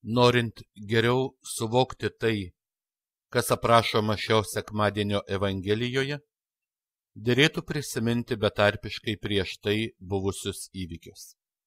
Norint geriau suvokti tai, kas aprašoma šio sekmadienio Evangelijoje, derėtų prisiminti betarpiškai prieš tai buvusius įvykius.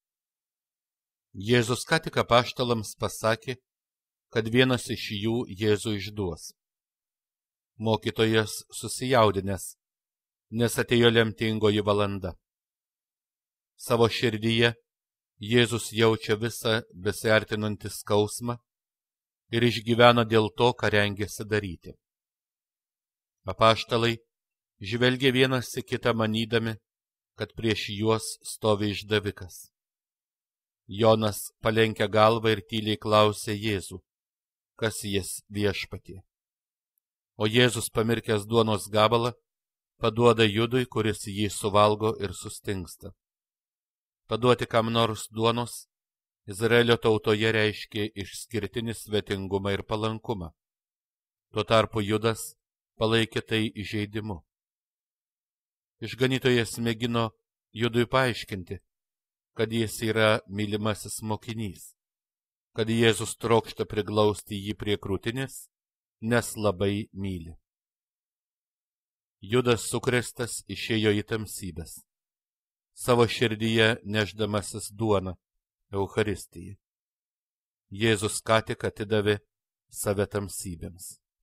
Jėzus ką tik apaštalams pasakė, kad vienas iš jų Jėzų išduos. Mokytojas susijaudinęs, nes atėjo lemtingoji valanda. Savo širdyje Jėzus jaučia visą besiartinantį skausmą ir išgyvena dėl to, ką rengėsi daryti. Apaštalai žvelgė vienas į kitą manydami, kad prieš juos stovi išdavikas. Jonas palenkia galvą ir tyliai klausė Jėzų, kas jis viešpatie. O Jėzus, pamirkęs duonos gabalą, paduoda Judui, kuris jį suvalgo ir sustingsta. Paduoti kam nors duonos Izraelio tautoje reiškė išskirtinį svetingumą ir palankumą. Tuo tarpu Judas palaikė tai įžeidimu. Išganytojas mėgino Judui paaiškinti, kad jis yra mylimasis mokinys, kad Jėzus trokšta priglausti jį prie krūtinės, nes labai myli. Judas sukrėstas išėjo į tamsybes, savo širdyje nešdamasis duoną, Eucharistijai. Jėzus ką tik atidavė save tamsybėms.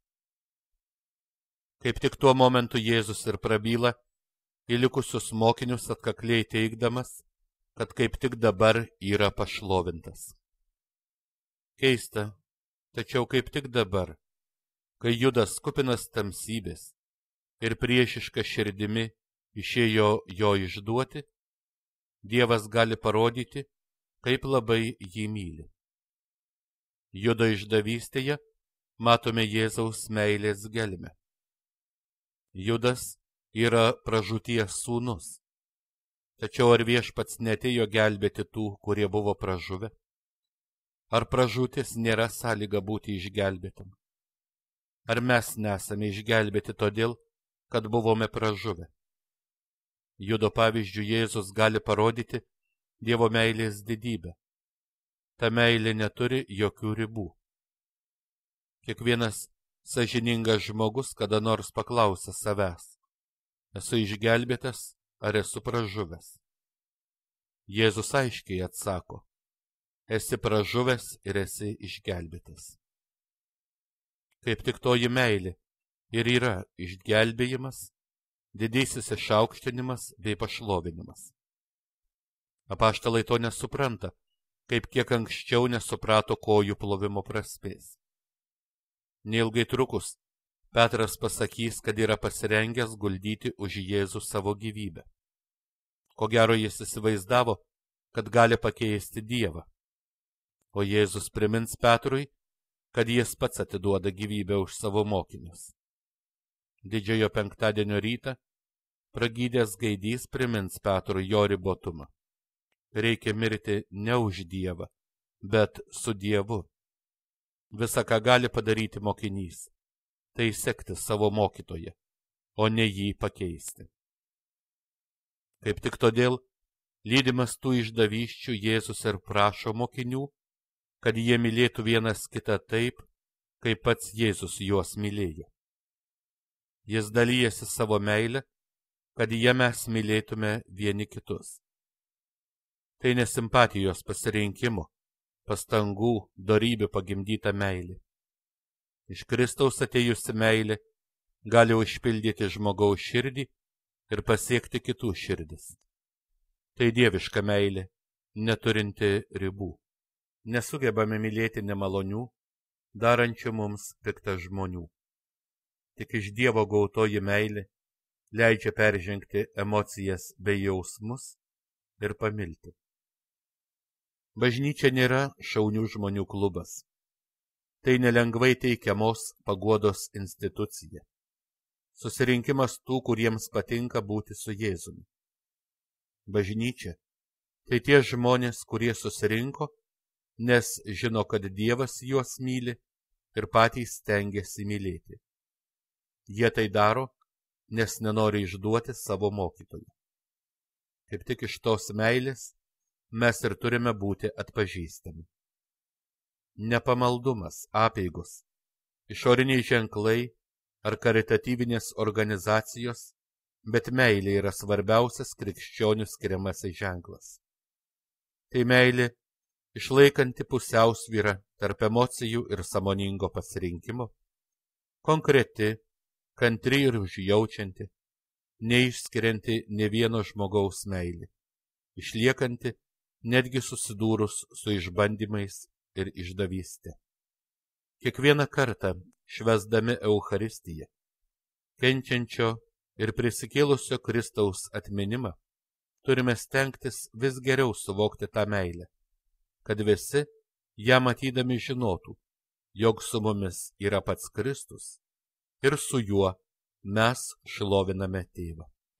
Kaip tik tuo momentu Jėzus ir prabyla į likusius mokinius, atkakliai teigdamas, kad kaip tik dabar yra pašlovintas. Keista, tačiau kaip tik dabar, kai Judas kupinas tamsybės ir priešiška širdimi išėjo jo išduoti, Dievas gali parodyti, kaip labai jį myli. Judo išdavystėje matome Jėzaus meilės gelmę. Judas yra pražūties sūnus. Tačiau ar viešpats neatėjo gelbėti tų, kurie buvo pražuvę? Ar pražūtis nėra sąlyga būti išgelbėtam? Ar mes nesame išgelbėti todėl, kad buvome pražuvę? Judo pavyzdžių Jėzus gali parodyti Dievo meilės didybę. Ta meilė neturi jokių ribų. Kiekvienas sąžiningas žmogus kada nors paklausia savęs: esu išgelbėtas ar esu pražuvęs? Jėzus aiškiai atsako: esi pražuvęs ir esi išgelbėtas. Kaip tik toji meilė ir yra išgelbėjimas, didysis išaukštinimas bei pašlovinimas. Apaštalai to nesupranta, kaip kiek anksčiau nesuprato kojų plovimo prasmės. Neilgai trukus, Petras pasakys, kad yra pasirengęs guldyti už Jėzų savo gyvybę. Ko gero jis įsivaizdavo, kad gali pakeisti Dievą. O Jėzus primins Petrui, kad jis pats atiduoda gyvybę už savo mokinius. Didžiojo penktadienio rytą pragydęs gaidys primins Petrui jo ribotumą. Reikia mirti ne už Dievą, bet su Dievu. Visa, ką gali padaryti mokinys, tai sekti savo mokytoją, o ne jį pakeisti. Kaip tik todėl, lydimas tų išdavysčių, Jėzus ir prašo mokinių, kad jie mylėtų vienas kitą taip, kaip pats Jėzus juos mylėjo. Jis dalyjasi savo meilę, kad jie mes mylėtume vieni kitus. Tai ne simpatijos pasirinkimo, pastangų, dorybių pagimdyta meilė. Iš Kristaus atėjusi meilė gali užpildyti žmogaus širdį ir pasiekti kitų širdis. Tai dieviška meilė, neturinti ribų. Nesugebame mylėti nemalonių, darančių mums piktą žmonių. Tik iš Dievo gautoji meilė leidžia peržengti emocijas bei jausmus ir pamilti. Bažnyčia nėra šaunių žmonių klubas. Tai nelengvai teikiamos paguodos institucija. Susirinkimas tų, kuriems patinka būti su Jėzumi. Bažnyčia – tai tie žmonės, kurie susirinko, nes žino, kad Dievas juos myli ir patys stengiasi mylėti. Jie tai daro, nes nenori išduoti savo mokytojų. Kaip tik iš tos meilės mes ir turime būti atpažįstami. nepamaldumas, apeigos, išoriniai ženklai ar karitatyvinės organizacijos, bet meilė yra svarbiausias krikščionių skiriamasis ženklas. Tai meilė, išlaikanti pusiausvyrą tarp emocijų ir sąmoningo pasirinkimo, konkreti, kantri ir užjaučianti, neišskirianti nė vieno žmogaus meilė, išliekanti netgi susidūrus su išbandymais ir išdavystė. Kiekvieną kartą švęsdami Eucharistiją, kenčiančio ir prisikėlusio Kristaus atminimą, turime stengtis vis geriau suvokti tą meilę, kad visi ją matydami žinotų, jog su mumis yra pats Kristus ir su juo mes šloviname Tėvą.